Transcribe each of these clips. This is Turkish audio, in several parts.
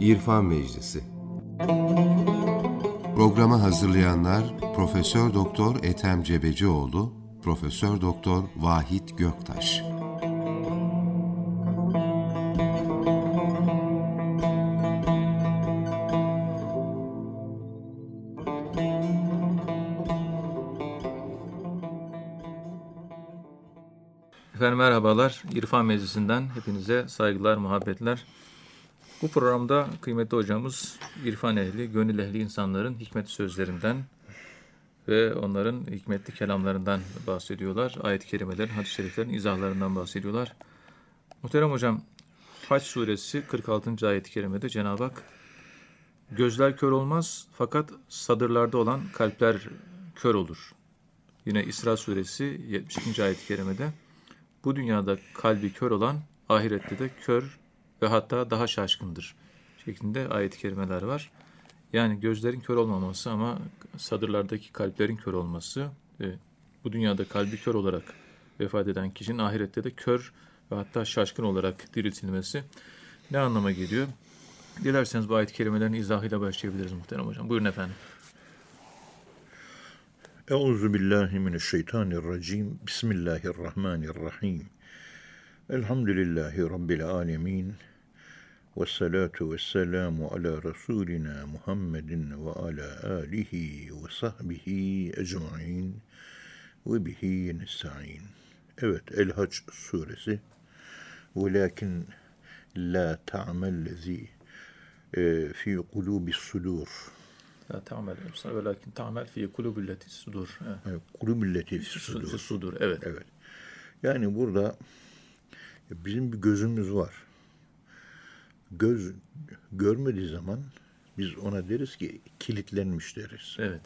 İrfan Meclisi. Programı hazırlayanlar Profesör Doktor Ethem Cebecioğlu, Profesör Doktor Vahit Göktaş. Efendim merhabalar. İrfan Meclisi'nden hepinize saygılar, muhabbetler. Bu programda kıymetli hocamız İrfan ehli, gönül ehli insanların hikmet sözlerinden ve onların hikmetli kelamlarından bahsediyorlar. Ayet-i kerimelerin, hadis-i şeriflerin izahlarından bahsediyorlar. Muhterem hocam, Hac suresi 46. ayet-i kerimede Cenab-ı Hak gözler kör olmaz fakat sadırlarda olan kalpler kör olur. Yine İsra suresi 72. ayet-i kerimede bu dünyada kalbi kör olan ahirette de kör ve hatta daha şaşkındır şeklinde ayet-i kerimeler var. Yani gözlerin kör olmaması ama sadırlardaki kalplerin kör olması ve bu dünyada kalbi kör olarak vefat eden kişinin ahirette de kör ve hatta şaşkın olarak diriltilmesi ne anlama geliyor? Dilerseniz bu ayet-i kerimelerin izahıyla başlayabiliriz muhterem hocam. Buyurun efendim. Euzubillahimineşşeytanirracim. Bismillahirrahmanirrahim. Elhamdülillahi Rabbil alemin. Vessalatu vesselamu ala Resulina Muhammedin ve ala alihi ve sahbihi ecma'in ve bihi nesta'in. Evet, El-Hac suresi. Velakin la ta'mellezi fi kulubis sudur. Velakin ta'mel fi kulubilleti sudur. Kulubilleti sudur. Sudur, evet. Evet. Yani burada bizim bir gözümüz var. Göz görmediği zaman biz ona deriz ki kilitlenmiş deriz. Evet.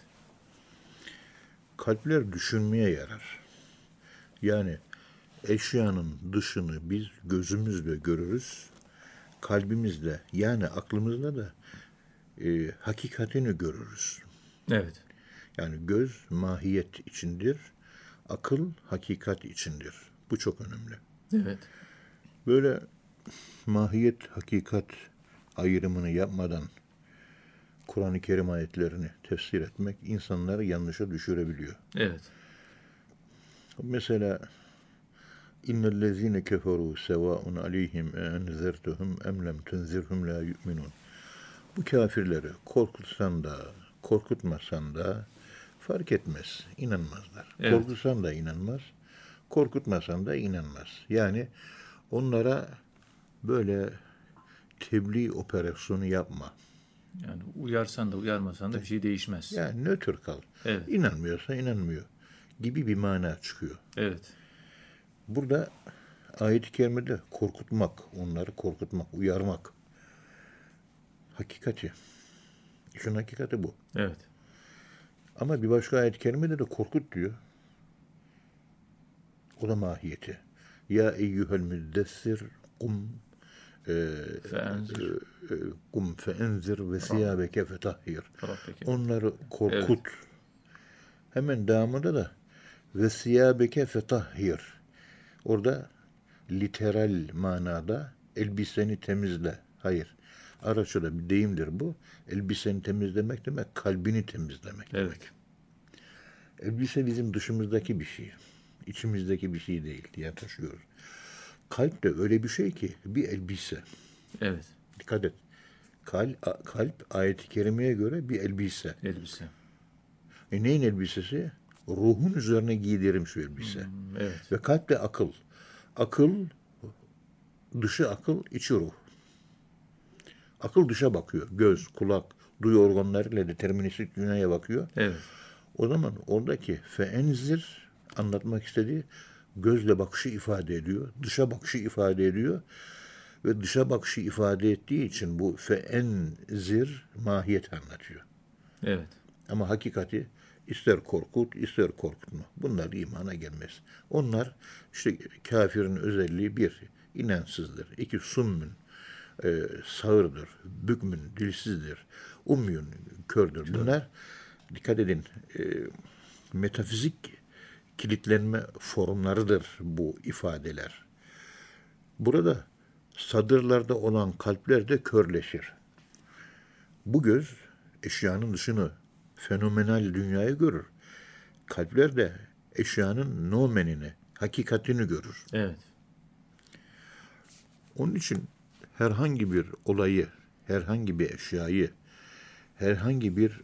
Kalpler düşünmeye yarar. Yani eşyanın dışını biz gözümüzle görürüz. Kalbimizle yani aklımızla da hakikatini görürüz. Evet. Yani göz mahiyet içindir. Akıl hakikat içindir. Bu çok önemli. Evet. Böyle mahiyet, hakikat ayrımını yapmadan Kur'an-ı Kerim ayetlerini tefsir etmek insanları yanlışa düşürebiliyor. Evet. Mesela İnnellezîne keferû sevâun aleyhim enzertuhum em lem tunzirhum la yu'minun. Bu kafirleri korkutsan da, korkutmasan da fark etmez, inanmazlar. Evet. Korkutsan da inanmaz, korkutmasan da inanmaz. Yani onlara böyle tebliğ operasyonu yapma. Yani uyarsan da uyarmasan da bir şey değişmez. Yani nötr kal. Evet. İnanmıyorsa inanmıyor gibi bir mana çıkıyor. Evet. Burada ayet-i kerimede korkutmak, onları korkutmak, uyarmak. Hakikati. İşin hakikati bu. Evet. Ama bir başka ayet-i kerimede de korkut diyor. O da mahiyeti. Ya eyyuhel müddessir kum kum feenzir ve siyabeke fetahhir. Onları korkut. Evet. Hemen devamında da ve siyabeke fetahhir. Orada literal manada elbiseni temizle. Hayır. Araçta bir deyimdir bu. Elbiseni temizlemek demek, kalbini temizlemek demek. Evet. Elbise bizim dışımızdaki bir şey. İçimizdeki bir şey değil diye taşıyoruz. Kalp de öyle bir şey ki bir elbise. Evet. Dikkat et. Kalp ayet-i kerimeye göre bir elbise. Elbise. Neyin elbisesi? Ruhun üzerine giydirilmiş bir elbise. Evet. Ve kalp de akıl. Akıl, dışı akıl, içi ruh. Akıl dışa bakıyor. Göz, kulak, duyu organlarıyla deterministik dünyaya bakıyor. Evet. O zaman oradaki feenzir anlatmak istediği gözle bakışı ifade ediyor. Dışa bakışı ifade ediyor. Ve dışa bakışı ifade ettiği için bu feenzir mahiyet anlatıyor. Evet. Ama hakikati ister korkut, ister korkutma. Bunlar imana gelmez. Onlar işte kafirin özelliği bir, inansızdır. İki, summün, sağırdır, bükmün, dilsizdir, umyun, kördür. Bunlar, dikkat edin, metafizik kilitlenme formlarıdır bu ifadeler. Burada sadırlarda olan kalpler de körleşir. Bu göz eşyanın dışını, fenomenal dünyayı görür. Kalpler de eşyanın nomenini, hakikatini görür. Evet. Onun için herhangi bir olayı, herhangi bir eşyayı, herhangi bir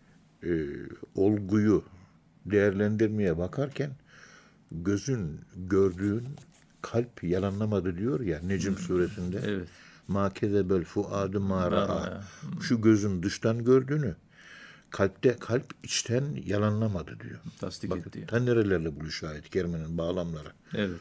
olguyu değerlendirmeye bakarken gözün gördüğün kalp yalanlamadı diyor ya Necm suresinde. Evet. Ma kezebel fuadu ma ra'a. Ra'a. Şu gözün dıştan gördüğünü kalp içten yalanlamadı diyor. Tasdik etti. Bakın ta nerelerle buluş ayet-i kerimenin bağlamları. Evet.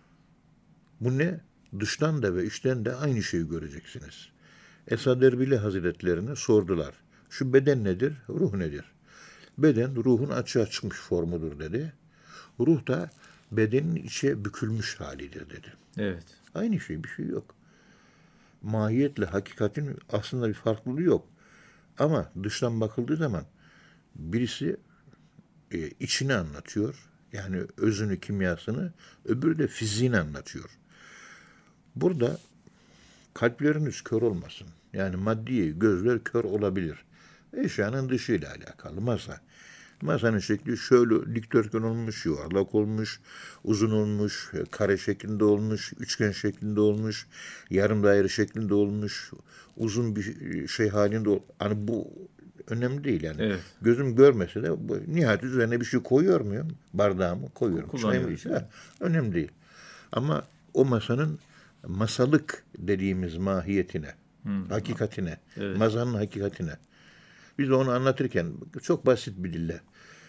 Bu ne? Dıştan da ve içten de aynı şeyi göreceksiniz. Esad Erbili Hazretlerine sordular. Şu beden nedir? Ruh nedir? Beden ruhun açığa çıkmış formudur dedi. Ruh da bedenin içe bükülmüş halidir dedi. Evet. Aynı şey, bir şey yok. Mahiyetle hakikatin aslında bir farklılığı yok. Ama dıştan bakıldığı zaman birisi içini anlatıyor. Yani özünü, kimyasını, öbürü de fiziğini anlatıyor. Burada kalpleriniz kör olmasın. Yani maddi gözler kör olabilir. Eşyanın dışıyla alakalı masa. Masanın şekli şöyle dikdörtgen olmuş, yuvarlak olmuş, uzun olmuş, kare şeklinde olmuş, üçgen şeklinde olmuş, yarım daire şeklinde olmuş, uzun bir şey halinde hani bu önemli değil yani. Evet. Gözüm görmese de nihayet üzerine bir şey koyuyor muyum? Bardağımı koyuyorum. Çayımı içiyorum. Önemli değil. Ama o masanın masalık dediğimiz mahiyetine, hakikatine, mazanın hakikatine. Biz de onu anlatırken çok basit bir dille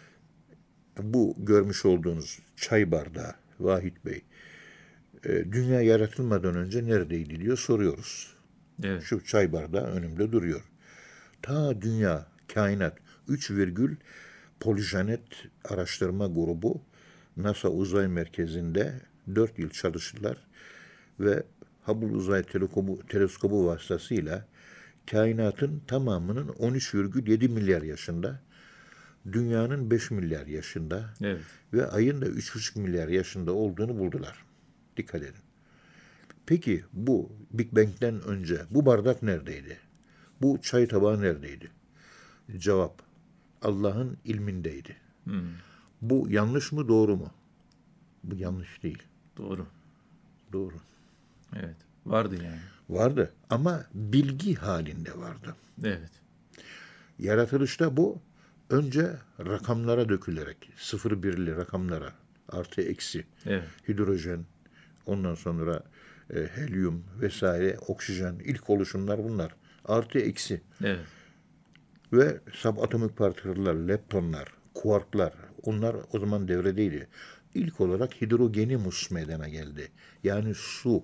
bu görmüş olduğunuz çay bardağı Vahit Bey dünya yaratılmadan önce neredeydi diyor soruyoruz. Evet. Şu çay bardağı önümde duruyor. Ta dünya, kainat 3, Polijanet Araştırma Grubu NASA Uzay Merkezi'nde 4 yıl çalışırlar ve Hubble Uzay Teleskobu vasıtasıyla kainatın tamamının 13,7 milyar yaşında, dünyanın 5 milyar yaşında ve ayın da 3,5 milyar yaşında olduğunu buldular. Dikkat edin. Peki bu Big Bang'den önce bu bardak neredeydi? Bu çay tabağı neredeydi? Cevap, Allah'ın ilmindeydi. Bu yanlış mı, doğru mu? Bu yanlış değil. Doğru. Doğru. Evet. Vardı yani. Vardı ama bilgi halinde vardı. Evet. Yaratılışta bu önce rakamlara dökülerek, 0-1'li rakamlara, artı eksi, hidrojen, ondan sonra helyum vesaire, oksijen, ilk oluşumlar bunlar. Artı eksi. Evet. Ve subatomik partiküller, leptonlar, kuarklar, onlar o zaman devredeydi. İlk olarak hidrogenimus meydana geldi. Yani su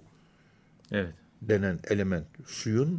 denen element, suyun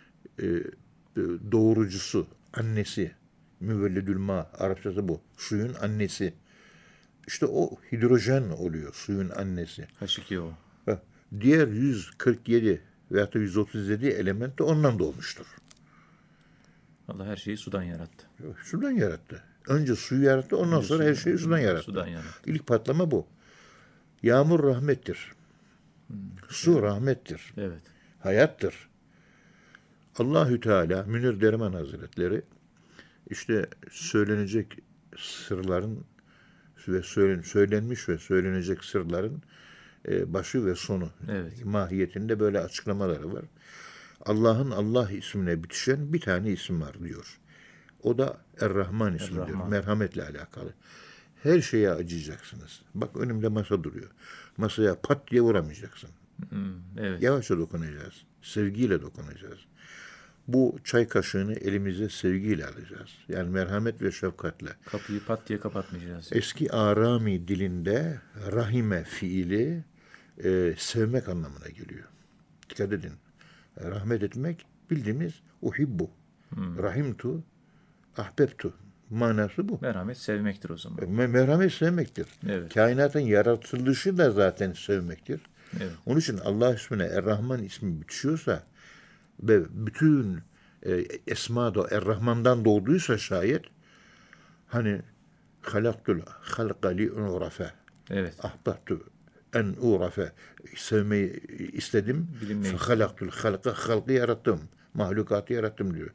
doğurucusu, annesi, müvelledül ma, Arapçası bu. Suyun annesi. İşte o hidrojen oluyor, suyun annesi. H2O. Diğer 147 veyahut da 137 element de ondan doğmuştur. Allah her şeyi sudan yarattı. Sudan yarattı. Önce suyu yarattı, ondan sonra her şeyi sudan yarattı. İlk patlama bu. Yağmur rahmettir. Su rahmettir. Evet. Hayattır. Allahü Teala, Münir Derman Hazretleri işte söylenecek sırların ve söylenmiş ve söylenecek sırların başı ve sonu mahiyetinde böyle açıklamaları var. Allah'ın Allah ismine bitişen bir tane isim var diyor. O da Er-Rahman ismidir. Merhametle alakalı. Her şeye acıyacaksınız. Bak önümde masa duruyor. Masaya pat diye vuramayacaksın. Yavaşça dokunacağız. Sevgiyle dokunacağız. Bu çay kaşığını elimize sevgiyle alacağız. Yani merhamet ve şefkatle. Kapıyı pat diye kapatmayacağız. Eski Arami dilinde rahime fiili sevmek anlamına geliyor. Dikkat edin. Rahmet etmek bildiğimiz uhibbu. Rahimtu, ahbebtu. Manası bu. Merhamet sevmektir o zaman. Merhamet sevmektir. Evet. Kainatın yaratılışı da zaten sevmektir. Evet. Onun için Allah ismine Er-Rahman ismi bitişiyorsa ve bütün esma da Er-Rahman'dan doğduysa şayet hani halaktul halqa li unrafe. Evet. Ahbabtu en urafe. Sevmeyi istedim. Halaktul halqa, halkı yarattım. Mahlukatı yarattım diyor.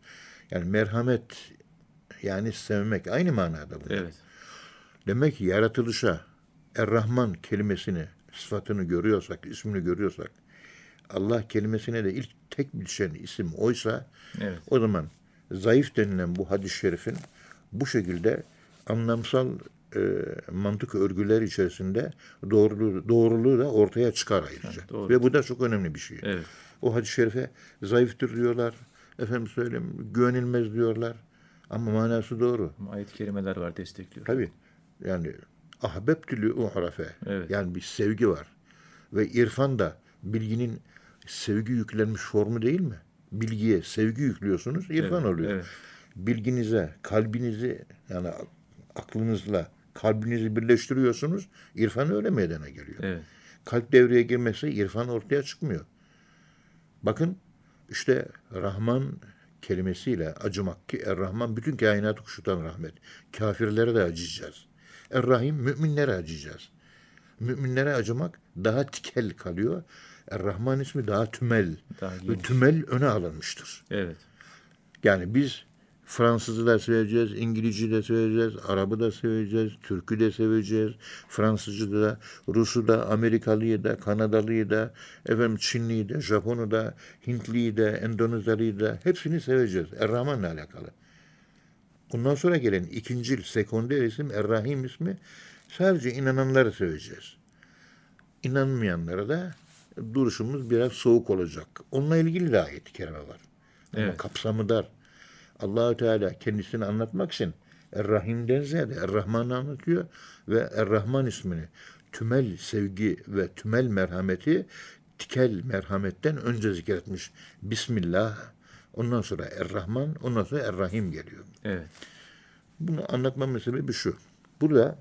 Yani merhamet yani sevmek aynı manada bu. Evet. Demek ki yaratılışa Er-Rahman kelimesini, sıfatını görüyorsak, ismini görüyorsak, Allah kelimesine de ilk tek düşen isim oysa, Evet. o zaman zayıf denilen bu hadis-i şerifin bu şekilde anlamsal mantık örgüler içerisinde doğruluğu da ortaya çıkar ayrıca. Doğru. Ve bu da çok önemli bir şey. Evet. O hadis-i şerife zayıftır diyorlar, efendim söyleyeyim güvenilmez diyorlar. Ama manası doğru. Ama ayet-i kerimeler var, destekliyor. Tabii. Yani ahbebtülü uhrafe. Evet. Yani bir sevgi var. Ve irfan da bilginin sevgi yüklenmiş formu değil mi? Bilgiye sevgi yüklüyorsunuz, irfan Evet, oluyor. evet. Bilginize, kalbinizi yani aklınızla kalbinizi birleştiriyorsunuz, irfan öyle meydana geliyor. Evet. Kalp devreye girmezse irfan ortaya çıkmıyor. Bakın işte Rahman kelimesiyle acımak ki Er-Rahman bütün kainatı kuşatan rahmet. Kafirlere de acıyacağız. Er-Rahim müminlere acıyacağız. Müminlere acımak daha tikel kalıyor. Er-Rahman ismi daha tümel. Daha Ve geniş. tümel öne alınmıştır. Evet. Yani biz Fransızı da seveceğiz, İngilizce de seveceğiz, Arap'ı da seveceğiz, Türk'ü de seveceğiz, Fransızcı da, Rus'u da, Amerikalıyı da, Kanadalıyı da, efendim Çinliyi de, Japon'u da, Hintliyi de, Endonezyalı'yı da hepsini seveceğiz. Er-Rahman'la alakalı. Ondan sonra gelen ikincil, sekonder isim Er-Rahim ismi sadece inananları seveceğiz. İnanmayanlara da duruşumuz biraz soğuk olacak. Onunla ilgili de ayet-i kerime var. Ama Evet. kapsamı dar. Allah-u Teala kendisini anlatmak için Er-Rahim'den ziyade Er-Rahman'ı anlatıyor ve Er-Rahman ismini tümel sevgi ve tümel merhameti tikel merhametten önce zikretmiş. Bismillah, ondan sonra Er-Rahman, ondan sonra Er-Rahim geliyor. Evet. Bunu anlatmamın sebebi şu. Burada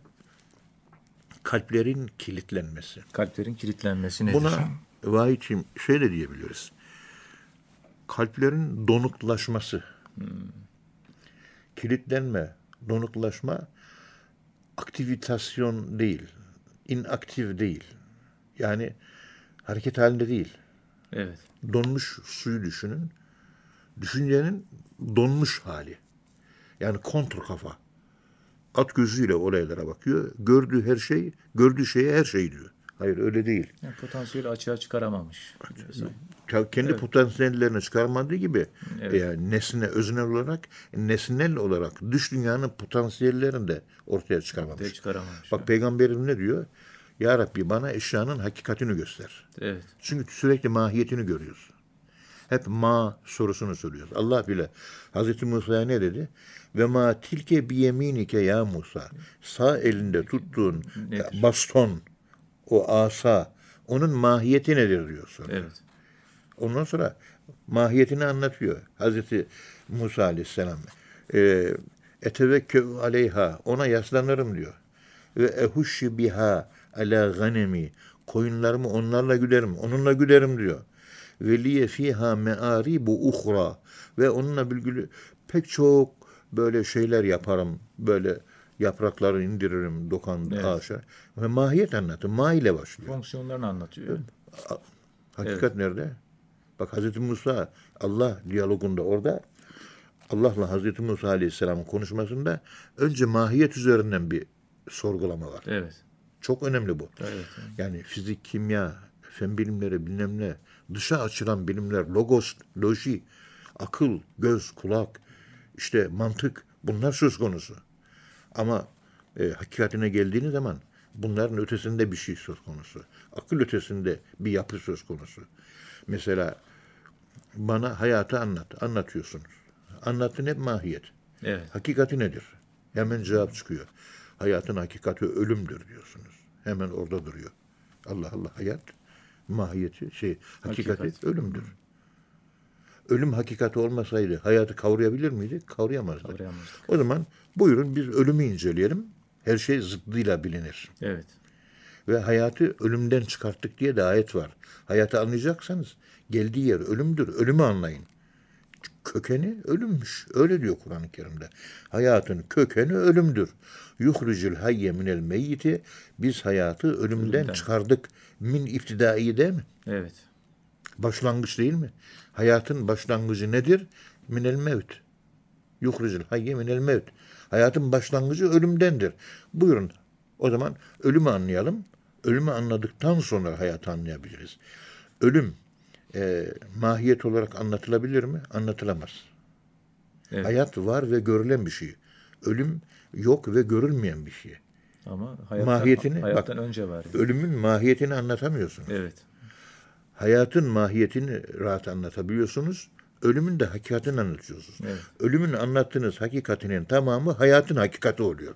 kalplerin kilitlenmesi. Kalplerin kilitlenmesi nedir? Buna vahiyçim şey de diyebiliriz. Kalplerin donuklaşması. Kilitlenme, donuklaşma aktivitasyon değil. İnaktif değil. Yani hareket halinde değil. Evet. Donmuş suyu düşünün. Düşüncenin donmuş hali. Yani kontur kafa. At gözüyle olaylara bakıyor. Gördüğü şeye her şey diyor. Hayır öyle değil. Yani potansiyeli açığa çıkaramamış. Kendi potansiyellerini çıkarmadığı gibi Evet. yani nesnel olarak dış dünyanın potansiyellerini de ortaya çıkarmamış. Ortaya çıkaramamış. Bak Peygamberimiz ne diyor? Ya Rabbi bana eşyanın hakikatini göster. Evet. Çünkü sürekli mahiyetini görüyoruz. Hep sorusunu soruyoruz. Allah bile Hazreti Musa'ya ne dedi? Ve ma tilke bi yeminike ya Musa. Sağ elinde tuttuğun Nedir? baston, o asa, onun mahiyeti nedir diyor sonra. Evet. Ondan sonra mahiyetini anlatıyor. Hazreti Musa Aleyhisselam. Etevekkü aleyha. Ona yaslanırım diyor. Ve ehuşşi biha ala ganemi. Koyunlarımı onlarla güderim. Onunla güderim diyor. Ve liye fiha me'aribu uhra. Ve onunla bilgili pek çok böyle şeyler yaparım. Böyle yaprakları indiririm ağaça. Ve mahiyet anlatıyor. Ma ile başlıyor. Fonksiyonlarını anlatıyor. Hakikat nerede? Bak Hazreti Musa Allah diyalogunda orada Allah'la Hazreti Musa Aleyhisselam'ın konuşmasında önce mahiyet üzerinden bir sorgulama var. Evet. Çok önemli bu. Evet. Yani fizik, kimya, fen bilimleri, bilmem ne, dışa açılan bilimler, logos, loji, akıl, göz, kulak, işte mantık bunlar söz konusu. Ama hakikatine geldiğiniz zaman bunların ötesinde bir şey söz konusu. Akıl ötesinde bir yapı söz konusu. Mesela bana hayatı anlatıyorsunuz. Anlattığın hep mahiyet. Evet. Hakikati nedir? Hemen cevap çıkıyor. Hayatın hakikati ölümdür diyorsunuz. Hemen orada duruyor. Allah Allah hayat, mahiyeti, hakikati ölümdür. Ölüm hakikati olmasaydı hayatı kavrayabilir miydik? Kavrayamazdık. O zaman buyurun biz ölümü inceleyelim. Her şey zıddıyla bilinir. Evet. Ve hayatı ölümden çıkarttık diye de ayet var. Hayatı anlayacaksanız geldiği yer ölümdür. Ölümü anlayın. Kökeni ölümmüş. Öyle diyor Kur'an-ı Kerim'de. Hayatın kökeni ölümdür. Yuhricul hayye minel meyyiti. Biz hayatı ölümden çıkardık. Min iftidai değil mi? Evet. Başlangıç değil mi? Hayatın başlangıcı nedir? Minel mevt. Yuhricul hayye minel mevt. Hayatın başlangıcı ölümdendir. Buyurun. O zaman ölümü anlayalım. Ölümü anladıktan sonra hayatı anlayabiliriz. Ölüm mahiyet olarak anlatılabilir mi? Anlatılamaz. Evet. Hayat var ve görülen bir şey. Ölüm yok ve görülmeyen bir şey. Ama hayattan önce var. Yani. Ölümün mahiyetini anlatamıyorsunuz. Evet. Hayatın mahiyetini rahat anlatabiliyorsunuz. Ölümün de hakikatini anlatıyorsunuz. Evet. Ölümün anlattığınız hakikatinin tamamı hayatın hakikati oluyor.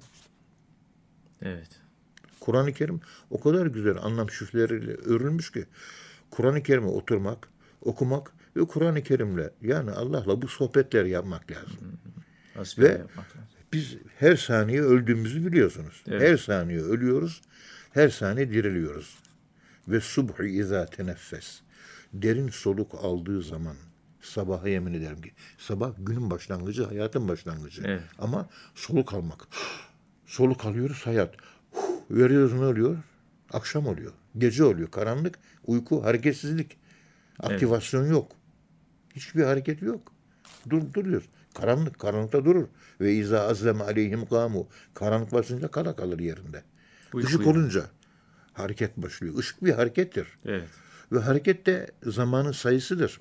Evet. Kur'an-ı Kerim o kadar güzel anlam şifreleriyle örülmüş ki Kur'an-ı Kerim'e oturmak, okumak ve Kur'an-ı Kerim'le yani Allah'la bu sohbetleri yapmak lazım. Hasbihal Ve yapmak lazım. biz her saniye öldüğümüzü biliyorsunuz. Evet. Her saniye ölüyoruz, her saniye diriliyoruz. Ve subhu izâ teneffes. Derin soluk aldığı zaman sabaha yemin ederim ki sabah günün başlangıcı, hayatın başlangıcı. Evet. Ama soluk almak. Soluk alıyoruz hayat. Veriyoruz ne oluyor? Akşam oluyor. Gece oluyor. Karanlık, uyku, hareketsizlik. Aktivasyon yok. Hiçbir hareket yok. Duruyoruz. Karanlık, karanlıkta durur. Ve izâ azleme aleyhim kâmu. Karanlık basınca kala kalır yerinde. Işık olunca hareket başlıyor. Işık bir harekettir. Evet. Ve hareket de zamanın sayısıdır.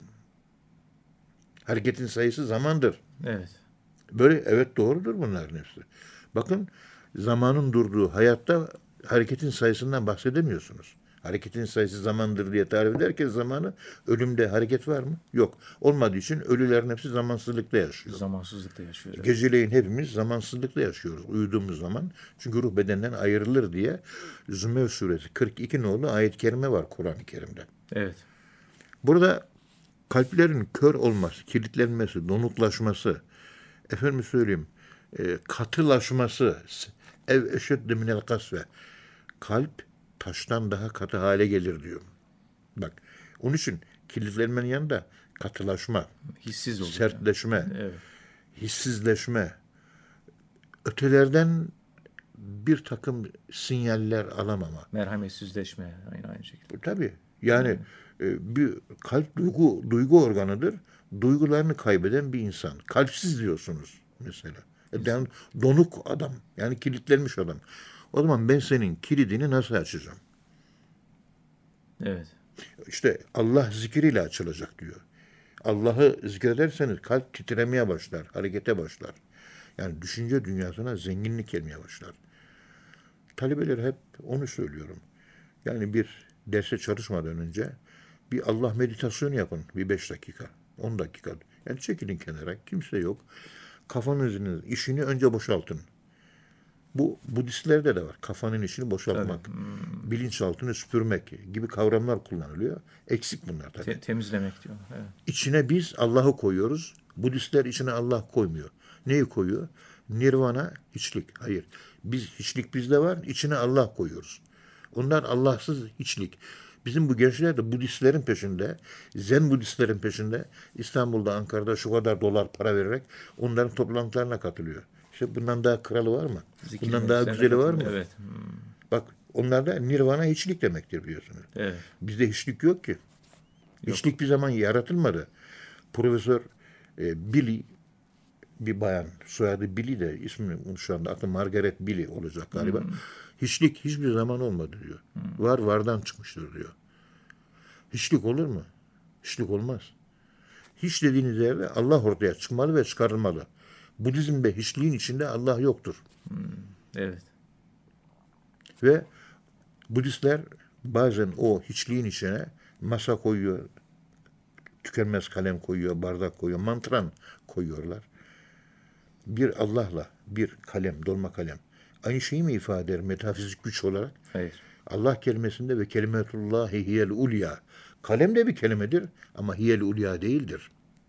Hareketin sayısı zamandır. Evet. Böyle evet doğrudur bunların hepsi. Bakın zamanın durduğu hayatta hareketin sayısından bahsedemiyorsunuz. Hareketin sayısı zamandır diye tarif ederken zamanı ölümde hareket var mı? Yok. Olmadığı için ölülerin hepsi zamansızlıkta yaşıyor. Zamansızlıkta yaşıyor. Evet. Geceleyin hepimiz zamansızlıkta yaşıyoruz uyuduğumuz zaman. Çünkü ruh bedenden ayrılır diye Zümer suresi 42 nolu ayet-i kerime var Kur'an-ı Kerim'de. Evet. Burada kalplerin kör olması, kilitlenmesi, donuklaşması, efendim söyleyeyim, katılaşması, ev eşedde minel kasve. Kalp taştan daha katı hale gelir diyor. Bak, onun için kilitlenmenin yanında katılaşma, Hissiz olur. sertleşme, Yani. Evet. hissizleşme, ötelerden bir takım sinyaller alamama. Merhametsizleşme aynı şekilde. Tabii. Yani bir kalp duygu organıdır. Duygularını kaybeden bir insan. Kalpsiz diyorsunuz mesela. Yani donuk adam. Yani kilitlenmiş adam. O zaman ben senin kilidini nasıl açacağım? Evet. İşte Allah zikriyle açılacak diyor. Allah'ı zikrederseniz kalp titremeye başlar, harekete başlar. Yani düşünce dünyasına zenginlik gelmeye başlar. Talebeler hep onu söylüyorum. Yani bir derse çalışmadan önce bir Allah meditasyonu yapın. Bir 5 dakika, 10 dakika. Yani çekilin kenara, kimse yok. Kafanızın işini önce boşaltın. Bu Budistlerde de var. Kafanın işini boşaltmak, bilinçaltını süpürmek gibi kavramlar kullanılıyor. Eksik bunlar tabii. Temizlemek diyor. Evet. İçine biz Allah'ı koyuyoruz. Budistler içine Allah koymuyor. Neyi koyuyor? Nirvana, hiçlik. Hayır. Hiçlik bizde var. İçine Allah koyuyoruz. Onlar Allahsız hiçlik. Bizim bu gençler de Budistlerin peşinde, Zen Budistlerin peşinde İstanbul'da, Ankara'da şu kadar dolar para vererek onların toplantılarına katılıyor. İşte bundan daha kralı var mı? Bundan daha güzeli var mı? Evet. Bak onlarda nirvana hiçlik demektir biliyorsunuz. Evet. Bizde hiçlik yok ki. Hiçlik bir zaman yaratılmadı. Profesör Billy, bir bayan, soyadı Billy de ismi şu anda aklım Margaret Billy olacak galiba. Hiçlik hiçbir zaman olmadı diyor. Vardan çıkmıştır diyor. Hiçlik olur mu? Hiçlik olmaz. Hiç dediğiniz yerde Allah ortaya çıkmalı ve çıkarılmalı. Budizm'de hiçliğin içinde Allah yoktur. Evet. Ve Budistler bazen o hiçliğin içine masa koyuyor, tükenmez kalem koyuyor, bardak koyuyor, mantran koyuyorlar. Bir Allah'la bir kalem, dolma kalem. Aynı şeyi mi ifade eder metafizik güç olarak? Hayır. Allah kelimesinde ve kelimetullahi hiyel ulya. Kalem de bir kelimedir ama hiyel ulya değildir.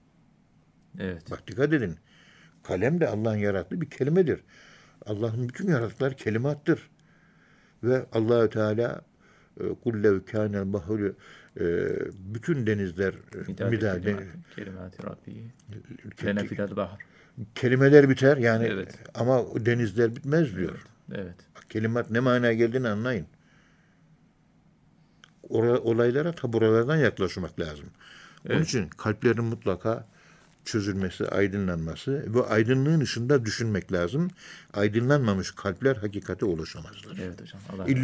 Evet. Bak dikkat edin. Kalem de Allah'ın yarattığı bir kelimedir. Allah'ın bütün yaratıklar kelimattır. Ve Allahü Teala kullev kânel bahru bütün denizler midade Kelimati Rabbi lenefidel bahr. kelimeler biter yani Evet. ama o denizler bitmez diyor. Evet. Bak, kelimat ne manaya geldiğini anlayın. Olaylara ta buralardan yaklaşmak lazım. Onun için kalplerin mutlaka çözülmesi, aydınlanması ve aydınlığın ışığında düşünmek lazım. Aydınlanmamış kalpler hakikate ulaşamazlar. Evet hocam.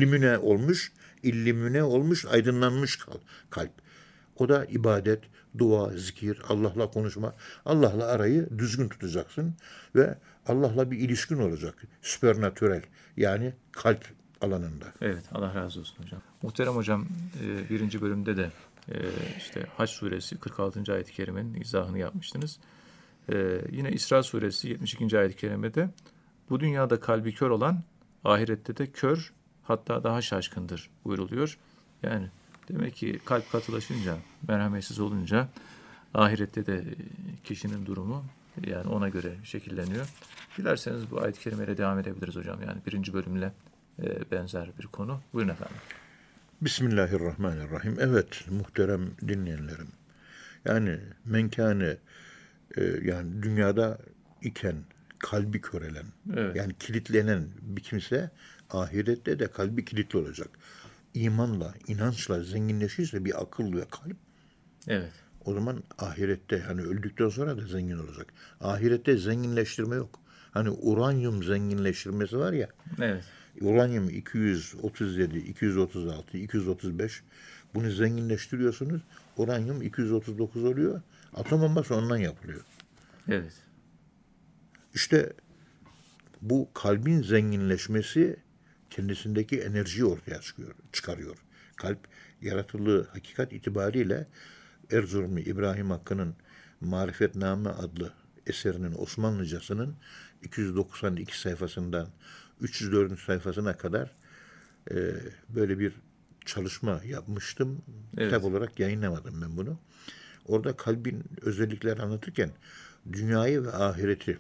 İllimine olmuş, aydınlanmış kalp. O da ibadet, dua, zikir, Allah'la konuşma. Allah'la arayı düzgün tutacaksın ve Allah'la bir ilişkin olacak. Süpernatürel, yani kalp alanında. Evet, Allah razı olsun hocam. Muhterem hocam, birinci bölümde de işte Hac suresi 46. ayet-i kerimenin izahını yapmıştınız. Yine İsra suresi 72. ayet-i kerimede bu dünyada kalbi kör olan ahirette de kör, hatta daha şaşkındır buyruluyor. Yani demek ki kalp katılaşınca, merhametsiz olunca ahirette de kişinin durumu yani ona göre şekilleniyor. Dilerseniz bu ayet-i kerimeyle devam edebiliriz hocam. Yani birinci bölümle benzer bir konu. Buyurun efendim. Bismillahirrahmanirrahim. Evet, muhterem dinleyenlerim. Yani menkâne, yani dünyada iken kalbi körelen, Evet. yani kilitlenen bir kimse ahirette de kalbi kilitli olacak. İmanla, inançla zenginleşirse bir akıl ve kalp, Evet. o zaman ahirette, hani öldükten sonra da zengin olacak. Ahirette zenginleştirme yok. Hani uranyum zenginleştirmesi var ya. Evet. Uranyum 237, 236, 235, bunu zenginleştiriyorsunuz. Uranyum 239 oluyor. Atom bombası ondan yapılıyor. Evet. İşte bu kalbin zenginleşmesi kendisindeki enerjiyi ortaya çıkarıyor. Kalp yaratıldığı hakikat itibariyle Erzurumlu İbrahim Hakkı'nın Marifetname adlı eserinin Osmanlıcasının 292 sayfasından 304. sayfasına kadar böyle bir çalışma yapmıştım. Evet. Kitap olarak yayınlamadım ben bunu. Orada kalbin özellikleri anlatırken dünyayı ve ahireti,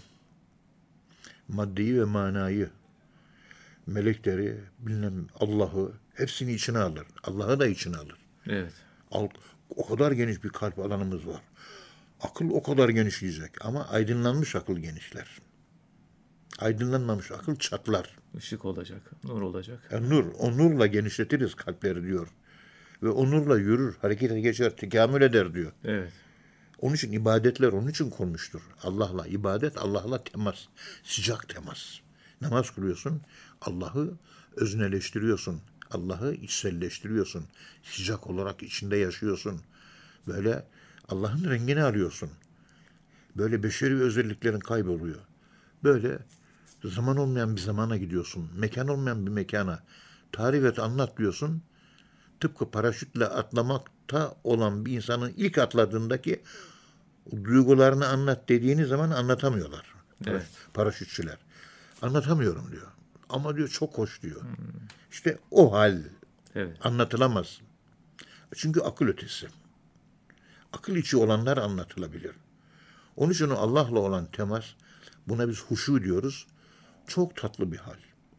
maddeyi ve manayı, melekleri, bilmem Allah'ı hepsini içine alır. Allah'ı da içine alır. Evet. O kadar geniş bir kalp alanımız var. Akıl o kadar genişleyecek ama aydınlanmış akıl genişler. Aydınlanmamış akıl çatlar. Işık olacak, nur olacak. Nur, o nurla genişletiriz kalpleri diyor. Ve o nurla yürür, harekete geçer, tekamül eder diyor. Evet. Onun için ibadetler onun için konmuştur. Allah'la ibadet, Allah'la temas, sıcak temas. Namaz kılıyorsun, Allah'ı özneleştiriyorsun. Allah'ı içselleştiriyorsun. Sıcak olarak içinde yaşıyorsun. Böyle Allah'ın rengini arıyorsun. Böyle beşeri özelliklerin kayboluyor. Böyle zaman olmayan bir zamana gidiyorsun. Mekan olmayan bir mekana. Tarif et, anlat diyorsun. Tıpkı paraşütle atlamakta olan bir insanın ilk atladığındaki duygularını anlat dediğiniz zaman anlatamıyorlar. Evet. Paraşütçüler. Anlatamıyorum diyor. Ama diyor çok hoş diyor. İşte o hal Evet. anlatılamaz. Çünkü akıl ötesi. Akıl içi olanlar anlatılabilir. Onun için Allah'la olan temas, buna biz huşu diyoruz. Çok tatlı bir hal.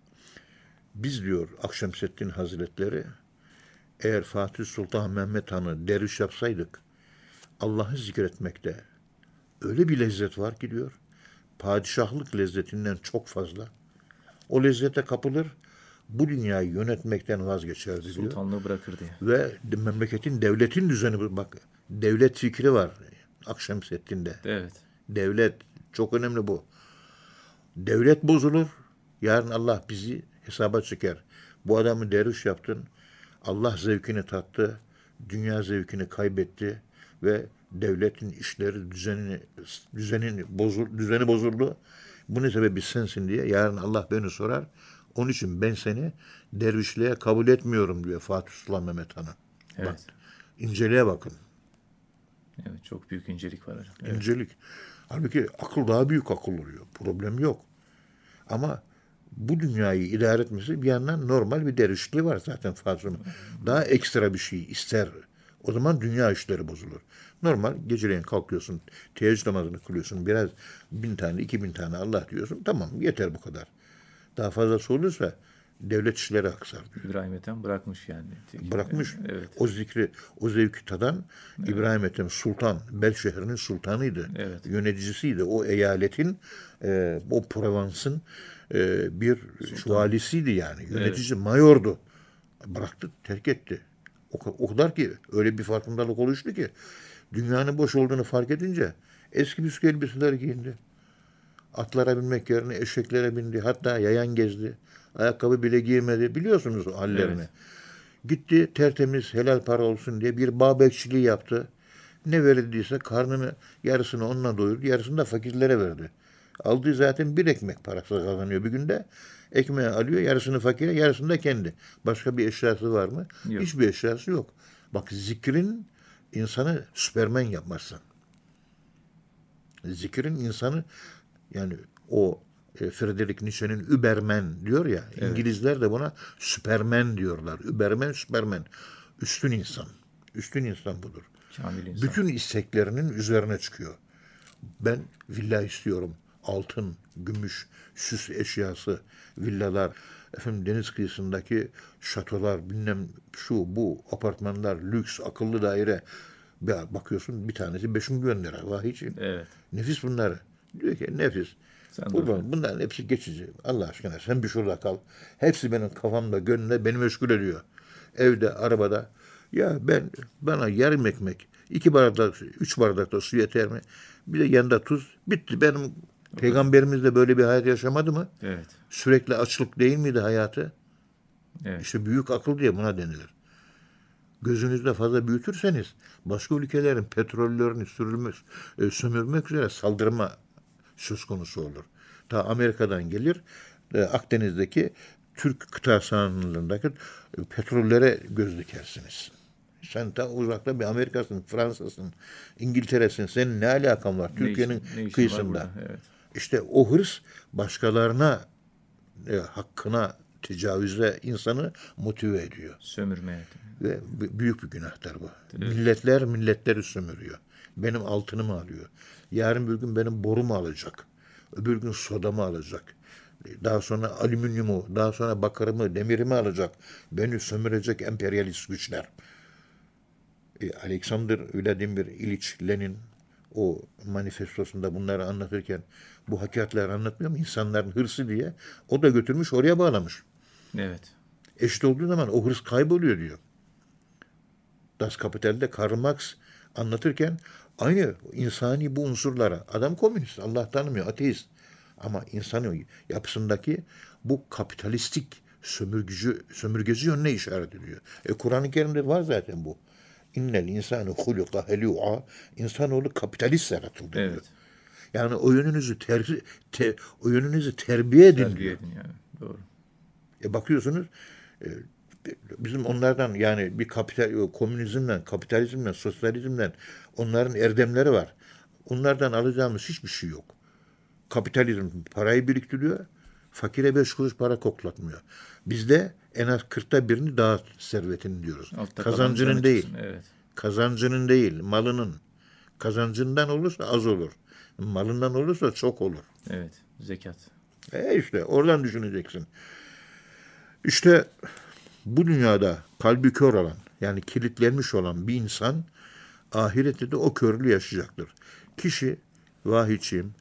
Biz diyor Akşemseddin Hazretleri, eğer Fatih Sultan Mehmet Han'ı derviş yapsaydık, Allah'ı zikretmekte öyle bir lezzet var ki diyor, padişahlık lezzetinden çok fazla. O lezzete kapılır, bu dünyayı yönetmekten vazgeçerdi diyor. Sultanlığı bırakır diye. Ve memleketin, devletin düzeni, bak devlet fikri var Akşemseddin'de. Evet. Devlet, çok önemli bu. Devlet bozulur, yarın Allah bizi hesaba çeker. Bu adamı derviş yaptın, Allah zevkini tattı, dünya zevkini kaybetti ve devletin işleri, düzeni bozuldu. Bu ne sebebi sensin diye yarın Allah beni sorar. Onun için ben seni dervişliğe kabul etmiyorum diyor Fatih Sultan Mehmet Han'a. Evet. Bak, inceliğe bakın. Evet, çok büyük incelik var hocam. Evet. İncelik. Halbuki akıl daha büyük akıl oluyor. Problem yok. Ama bu dünyayı idare etmesi bir yandan normal bir dervişliği var zaten Fatih'in. Daha ekstra bir şey ister. O zaman dünya işleri bozulur. Normal geceleyin kalkıyorsun, teheccüd namazını kılıyorsun, biraz 1000 tane, 2000 tane Allah diyorsun. Tamam, yeter bu kadar. Daha fazlası olursa devlet işleri aksar diyor. İbrahim Ethem bırakmış yani. Bırakmış. Evet. O zikri, o zevki tadan İbrahim Ethem Sultan, Bel şehrinin sultanıydı. Evet. Yöneticisiydi. O eyaletin, o Provence'ın bir şövalyesiydi yani. Yöneticisi, mayordu. Bıraktı, terk etti. O kadar ki öyle bir farkındalık oluştu ki dünyanın boş olduğunu fark edince Eski püskü elbiseler giyindi. Atlara binmek yerine eşeklere bindi. Hatta yayan gezdi. Ayakkabı bile giymedi. Biliyorsunuz o hallerini. Evet. Gitti tertemiz helal para olsun diye bir bağ bekçiliği yaptı. Ne verildiyse karnını yarısını onunla doyurdu. Yarısını da fakirlere verdi. Aldığı zaten bir ekmek parası kazanıyor bir günde. Ekmeği alıyor, yarısını fakire, yarısını da kendi. Başka bir eşyası var mı? Yok. Hiçbir eşyası yok. Bak zikrin insanı süpermen yapmazsın. Zikrin insanı yani o Friedrich Nietzsche'nin Überman diyor ya. Evet. İngilizler de buna Süpermen diyorlar. Überman, Süpermen. Üstün insan. Üstün insan budur. Kamil insan. Bütün isteklerinin üzerine çıkıyor. Ben villa istiyorum. Altın, gümüş, süs eşyası, villalar, efendim deniz kıyısındaki şatolar, bilmem şu bu apartmanlar, lüks, akıllı daire. Bakıyorsun bir tanesi 5 milyon lira. Vahiyciğim. Evet. Nefis bunlar. Diyor ki nefis. Sen dur. Bunların hepsi geçici. Allah aşkına sen bir şurada kal. Hepsi benim kafamda, gönlümde beni meşgul ediyor. Evde, arabada. Ya bana yarım ekmek, 2 bardak, 3 bardak da su yeter mi? Bir de yanında tuz. Bitti. Benim peygamberimiz de böyle bir hayat yaşamadı mı? Evet. Sürekli açlık değil miydi hayatı? Evet. İşte büyük akıl diye buna denilir. Gözünüzde fazla büyütürseniz başka ülkelerin petrollerini sömürmek üzere saldırma söz konusu olur. Ta Amerika'dan gelir, Akdeniz'deki Türk kıta sahanlığındaki petrollere göz dikersiniz. Sen ta uzakta bir Amerika'sın, Fransa'sın, İngiltere'sin. Senin ne alakan var Türkiye'nin Ne işin var kıyısında? burada? Evet. İşte o hırs başkalarına hakkına tecavüze insanı motive ediyor. Sömürmeye. Ve büyük bir günahtır bu. Milletler milletleri sömürüyor. Benim altınımı alıyor. Yarın bir gün benim borumu alacak. Öbür gün sodamı alacak. Daha sonra alüminyumu, daha sonra bakırımı, demirimi alacak. Beni sömürecek emperyalist güçler. Alexander Vladimir İliç Lenin o manifestosunda bunları anlatırken bu hakikatleri anlatmıyor mu? İnsanların hırsı diye. O da götürmüş oraya bağlamış. Evet. Eşit olduğu zaman o hırs kayboluyor diyor. Das Kapital'de Karl Marx anlatırken aynı insani bu unsurlara, adam komünist, Allah tanımıyor, ateist. Ama insanın yapısındaki bu kapitalistik sömürgeci yönüne işaret ediyor. Kur'an-ı Kerim'de var zaten bu. İnnel insanu huluka helu'a. İnsanoğlu kapitalist yaratıldı diyor. Evet. Yani o yönünüzü terbiye edin Terbiye diyor. edin yani. Doğru. Bakıyorsunuz bizim onlardan yani bir komünizmden, kapitalizmden, sosyalizmden onların erdemleri var. Onlardan alacağımız hiçbir şey yok. Kapitalizm parayı biriktiriyor. Fakire 5 kuruş para koklatmıyor. Bizde en az 1/40'ını dağıt servetini diyoruz. Altta Kazancının kalan değil. çıksın. Evet. Kazancının değil, malının. Kazancından olursa az olur. Malından olursa çok olur. Evet. Zekat. İşte oradan düşüneceksin. İşte bu dünyada kalbi kör olan, yani kilitlenmiş olan bir insan ahirette de o körlüğü yaşayacaktır. Kişi vahiyçiyim,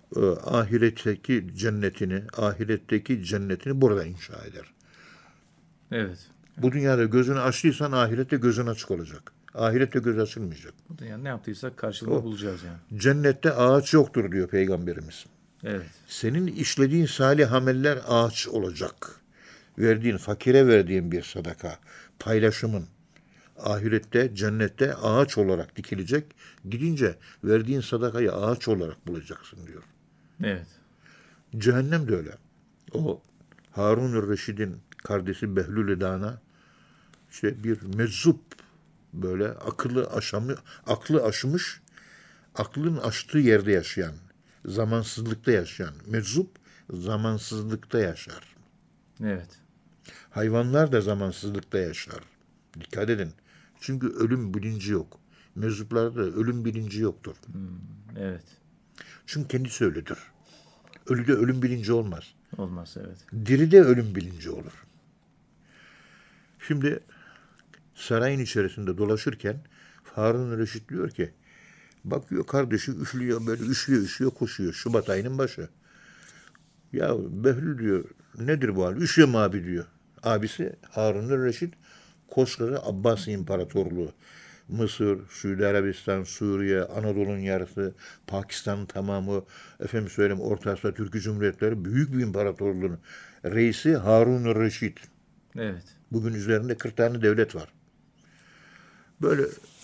ahiretteki cennetini burada inşa eder. Evet. Bu dünyada gözünü açtıysan ahirette gözün açık olacak. Ahirette göz açılmayacak. Bu da yani ne yaptıysak karşılığını bulacağız yani. Cennette ağaç yoktur diyor Peygamberimiz. Evet. Senin işlediğin salih ameller ağaç olacak. Fakire verdiğin bir sadaka, paylaşımın ahirette, cennette ağaç olarak dikilecek. Gidince verdiğin sadakayı ağaç olarak bulacaksın diyor. Evet. Cehennem de öyle. O Harun-ı Reşid'in kardeşi Behlül-i Dana işte bir meczup böyle aklı aşmış, aklın aştığı yerde yaşayan, zamansızlıkta yaşayan meczup zamansızlıkta yaşar. Evet. Hayvanlar da zamansızlıkta yaşar. Dikkat edin. Çünkü ölüm bilinci yok. Meczuplarda ölüm bilinci yoktur. Evet. Çünkü kendisi ölüdür. Ölüde ölüm bilinci olmaz. Olmaz evet. Diride ölüm bilinci olur. Şimdi sarayın içerisinde dolaşırken Harun Reşit diyor ki bakıyor kardeşi üflüyor böyle üşüyor koşuyor. Şubat ayının başı. Ya Behlül diyor nedir bu hal? Üşüyor mu abi diyor. Abisi Harun Reşit koskoca Abbas İmparatorluğu Mısır, Suudi Arabistan, Suriye, Anadolu'nun yarısı, Pakistan'ın tamamı, efendim söyleyeyim Orta Asya Türkiye Cumhuriyetleri büyük bir imparatorluğun reisi Harun-ı Reşit. Evet. Bugün üzerinde 40 tane devlet var. Böyle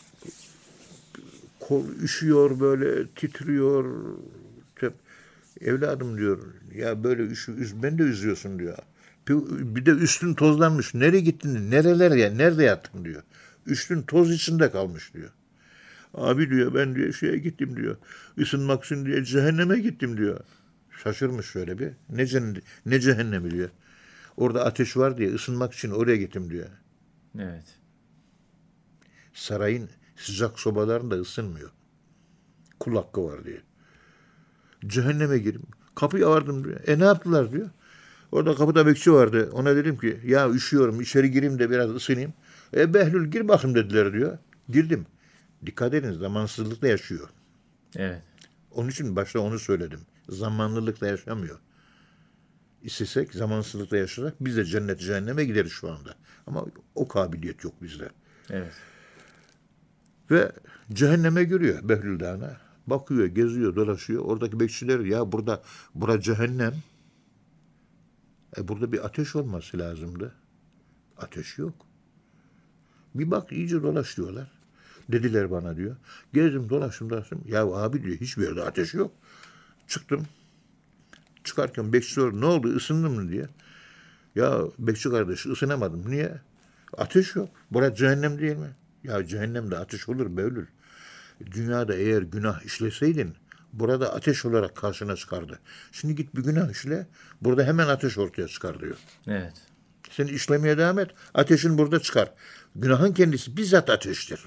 kol üşüyor, böyle titriyor. Evladım diyor, ya böyle ben de üzüyorsun diyor. Bir de üstün tozlanmış. Nereye gittin? Nerede yattın diyor. Üstün toz içinde kalmış diyor. Abi diyor, ben diyor şeye gittim diyor. Isınmak için diye cehenneme gittim diyor. Şaşırmış şöyle bir. Ne cehennemi diyor. Orada ateş var diye ısınmak için oraya gittim diyor. Evet. Sarayın sıcak sobalarında ısınmıyor. Kul hakkı var diye. Cehenneme girdim. Kapıya vardım diyor. Ne yaptılar diyor. Orada kapıda bekçi vardı. Ona dedim ki ya üşüyorum, içeri gireyim de biraz ısınayım. Behlül gir bakayım dediler diyor. Girdim. Dikkat edin, zamansızlıkla yaşıyor. Evet. Onun için başta onu söyledim. Zamanlılıkla yaşamıyor. İstesek zamansızlıkla yaşasak biz de cennet cehenneme gideriz şu anda. Ama o kabiliyet yok bizde. Evet. Ve cehenneme giriyor Behlül Dağı'na. Bakıyor, geziyor, dolaşıyor. Oradaki bekçiler ya bura cehennem. Burada bir ateş olması lazımdı. Ateş yok. Bir bak iyice dolaş diyorlar. Dediler bana diyor. Gezdim dolaştım. Ya abi diyor hiçbir yerde ateş yok. Çıktım. Çıkarken bekçi sordu. Ne oldu, ısındın mı diye. Ya bekçi kardeş, ısınamadım. Niye? Ateş yok. Burası cehennem değil mi? Ya cehennemde ateş olur Behlül. Dünyada eğer günah işleseydin burada ateş olarak karşına çıkardı. Şimdi git bir günah işle, burada hemen ateş ortaya çıkar diyor. Evet. Sen işlemeye devam et, ateşin burada çıkar. Günahın kendisi bizzat ateştir.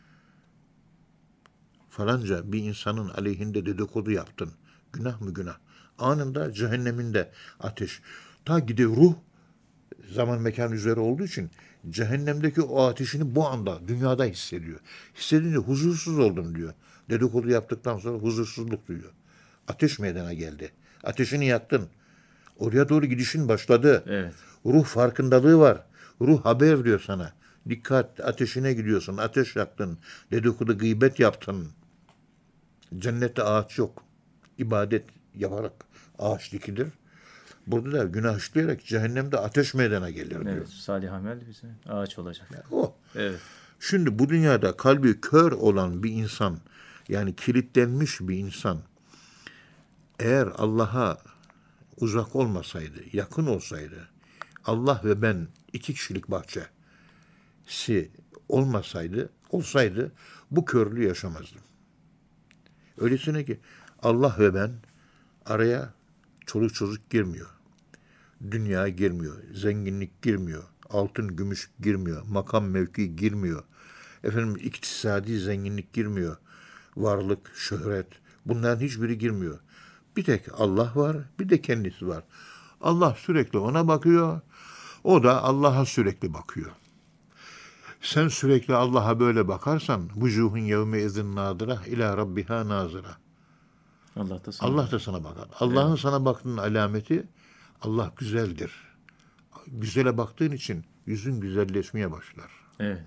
Falanca bir insanın aleyhinde dedikodu yaptın. Günah mı günah? Anında cehenneminde ateş. Ta gide ruh zaman mekan üzere olduğu için cehennemdeki o ateşini bu anda dünyada hissediyor. Hissedince huzursuz oldum diyor. Dedikodu yaptıktan sonra huzursuzluk duyuyor. Ateş meydana geldi. Ateşini yaktın. Oraya doğru gidişin başladı. Evet. Ruh farkındalığı var. Ruh haber diyor sana. Dikkat, ateşine gidiyorsun. Ateş yaktın. Dedikodu, gıybet yaptın. Cennette ağaç yok. İbadet yaparak ağaç dikilir. Burada da günah işleyerek cehennemde ateş meydana gelir diyor. Evet. Salih amel bize ağaç olacak. O. Evet. Şimdi bu dünyada kalbi kör olan bir insan, yani kilitlenmiş bir insan, eğer Allah'a uzak olmasaydı, yakın olsaydı, Allah ve ben 2 kişilik bahçesi olsaydı bu körlüğü yaşamazdım. Öylesine ki Allah ve ben araya çoluk çocuk girmiyor. Dünya girmiyor, zenginlik girmiyor, altın gümüş girmiyor, makam mevki girmiyor. Efendim iktisadi zenginlik girmiyor, varlık, şöhret, bunların hiçbiri girmiyor. Bir tek Allah var, bir de kendisi var. Allah sürekli ona bakıyor, o da Allah'a sürekli bakıyor. Sen sürekli Allah'a böyle bakarsan, vucuhun yevme izin nadira ila rabbiha nazira. Allah da sana bakar. Allah'ın sana baktığının alameti, Allah güzeldir. Güzele baktığın için yüzün güzelleşmeye başlar. Evet.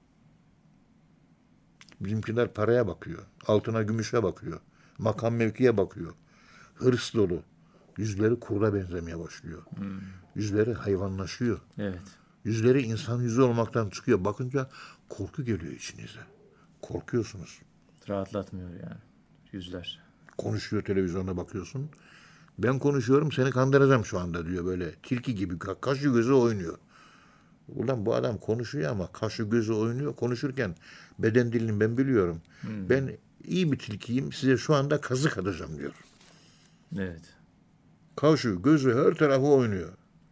Bizimkiler paraya bakıyor. Altına, gümüşe bakıyor. Makam mevkiye bakıyor. Hırs dolu. Yüzleri kurda benzemeye başlıyor. Yüzleri hayvanlaşıyor. Evet. Yüzleri insan yüzü olmaktan çıkıyor. Bakınca korku geliyor içinize. Korkuyorsunuz. Rahatlatmıyor yani yüzler. Konuşuyor, televizyonda bakıyorsun. Ben konuşuyorum, seni kandıracağım şu anda diyor böyle. Tilki gibi kaşı gözü oynuyor. Ulan bu adam konuşuyor ama kaşı gözü oynuyor. Konuşurken beden dilini ben biliyorum. Ben iyi bir tilkiyim, size şu anda kazık atacağım diyor. Evet. Kaşı gözü her tarafı oynuyor.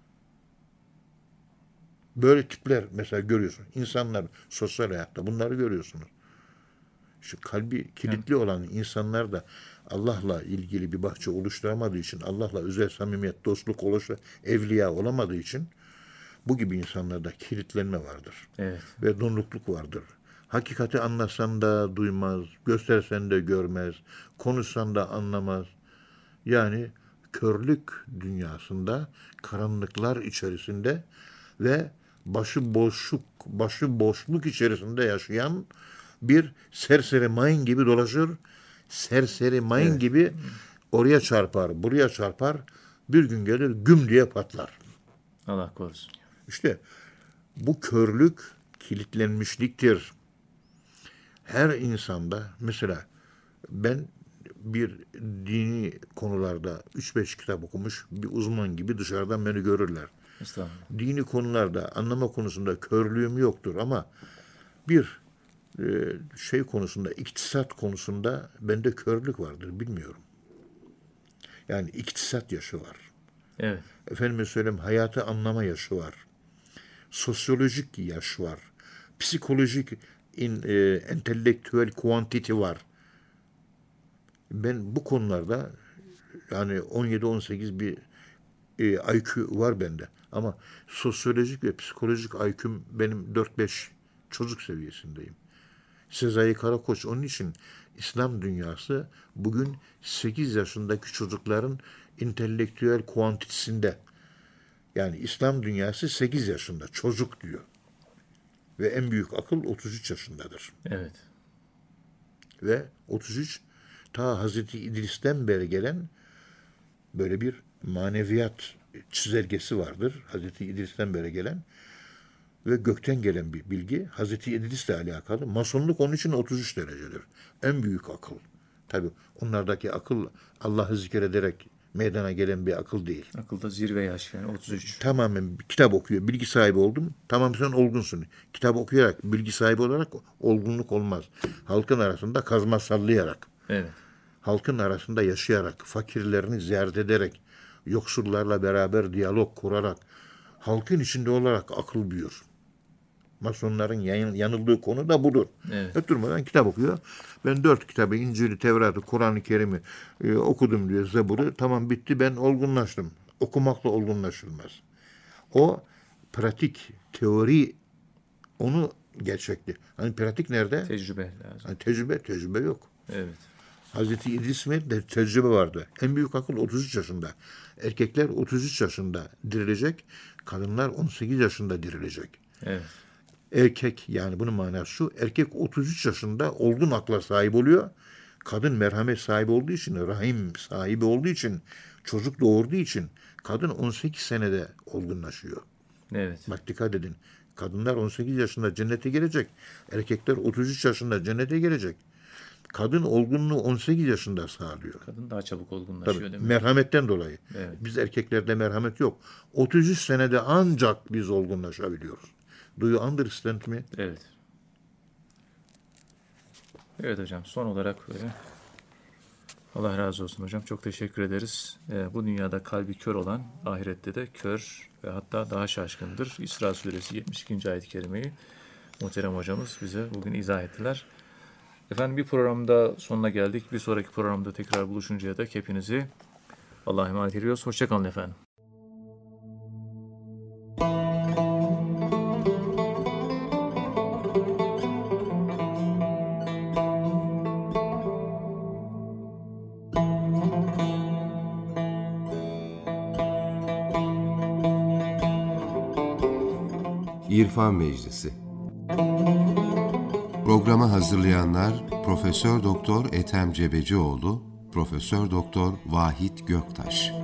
Böyle tipler mesela görüyorsun. İnsanlar sosyal hayatta bunları görüyorsunuz. Şu kalbi kilitli olan insanlar da Allah'la ilgili bir bahçe oluşturamadığı için, Allah'la özel samimiyet, dostluk, evliya olamadığı için bu gibi insanlarda kilitlenme vardır. Evet. Ve donukluk vardır. Hakikati anlasan da duymaz, göstersen de görmez, konuşsan da anlamaz. Yani körlük dünyasında, karanlıklar içerisinde ve başı boşluk içerisinde yaşayan Bir serseri mayın gibi dolaşır. Serseri mayın gibi oraya çarpar, buraya çarpar. Bir gün gelir güm diye patlar. Allah korusun. İşte bu körlük kilitlenmişliktir. Her insanda mesela ben bir dini konularda 3-5 kitap okumuş bir uzman gibi dışarıdan beni görürler. Estağfurullah. Dini konularda anlama konusunda körlüğüm yoktur ama bir şey konusunda, iktisat konusunda bende körlük vardır, bilmiyorum. Yani iktisat yaşı var. Evet. Efendime söyleyeyim, hayatı anlama yaşı var. Sosyolojik yaş var. Psikolojik, entelektüel kuantiti var. Ben bu konularda yani 17-18 bir IQ var bende. Ama sosyolojik ve psikolojik IQ'm benim 4-5 çocuk seviyesindeyim. Sezai Karakoç onun için İslam dünyası bugün 8 yaşındaki çocukların entelektüel kuantitesinde. Yani İslam dünyası 8 yaşında çocuk diyor. Ve en büyük akıl 33 yaşındadır. Evet. Ve 33 ta Hazreti İdris'ten beri gelen böyle bir maneviyat çizelgesi vardır. Hazreti İdris'ten beri gelen ve gökten gelen bir bilgi. Hazreti İdris'le alakalı. Masonluk onun için 33 derecedir. En büyük akıl. Tabii onlardaki akıl Allah'ı zikrederek meydana gelen bir akıl değil. Akılda zirve yaş yani 33. Tamamen kitap okuyor. Bilgi sahibi oldum. Tamam, sen olgunsun. Kitap okuyarak, bilgi sahibi olarak olgunluk olmaz. Halkın arasında kazma sallayarak, Evet. halkın arasında yaşayarak, fakirlerini ziyaret ederek, yoksullarla beraber diyalog kurarak, halkın içinde olarak akıl büyür. Masonların yanıldığı konu da budur. Evet. Hep durmadan kitap okuyor. Ben 4 kitabı, İncil'i, Tevrat'ı, Kur'an-ı Kerim'i okudum diyor, Zebur'u. Tamam, bitti, ben olgunlaştım. Okumakla olgunlaşılmaz. O pratik, teori onu gerçekti. Hani pratik nerede? Tecrübe lazım. Hani tecrübe yok. Evet. Hazreti İdris'in de tecrübe vardı. En büyük akıl 33 yaşında. Erkekler 33 yaşında dirilecek, kadınlar 18 yaşında dirilecek. Evet. Erkek, yani bunun manası şu, erkek 33 yaşında olgun akla sahip oluyor. Kadın merhamet sahibi olduğu için, rahim sahibi olduğu için, çocuk doğurduğu için kadın 18 senede olgunlaşıyor. Evet. Bak dikkat edin. Kadınlar 18 yaşında cennete girecek. Erkekler 33 yaşında cennete girecek. Kadın olgunluğu 18 yaşında sağlıyor. Kadın daha çabuk olgunlaşıyor Tabii, demek. merhametten dolayı. Evet. Biz erkeklerde merhamet yok. 33 senede ancak biz olgunlaşabiliyoruz. Do you understand me? Evet. Evet hocam, son olarak böyle. Allah razı olsun hocam. Çok teşekkür ederiz. Bu dünyada kalbi kör olan ahirette de kör ve hatta daha şaşkındır. İsra suresi 72. ayet-i kerimeyi muhterem hocamız bize bugün izah ettiler. Efendim, bir programda sonuna geldik. Bir sonraki programda tekrar buluşuncaya dek hepinizi Allah'a emanet ediyoruz. Hoşça kalın efendim. İrfan Meclisi. Programı hazırlayanlar Profesör Doktor Ethem Cebecioğlu, Profesör Doktor Vahit Göktaş.